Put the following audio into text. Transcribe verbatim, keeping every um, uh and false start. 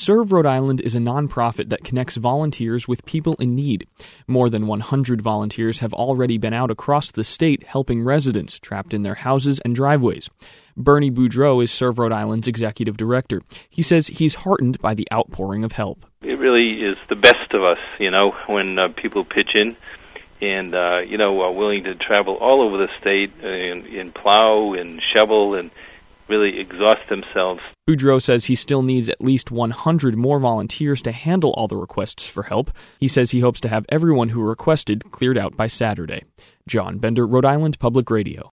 Serve Rhode Island is a nonprofit that connects volunteers with people in need. More than one hundred volunteers have already been out across the state helping residents trapped in their houses and driveways. Bernie Boudreau is Serve Rhode Island's executive director. He says he's heartened by the outpouring of help. It really is the best of us, you know, when uh, people pitch in and, uh, you know, are willing to travel all over the state and, and plow and shovel and really exhaust themselves. Boudreau says he still needs at least one hundred more volunteers to handle all the requests for help. He says he hopes to have everyone who requested cleared out by Saturday. John Bender, Rhode Island Public Radio.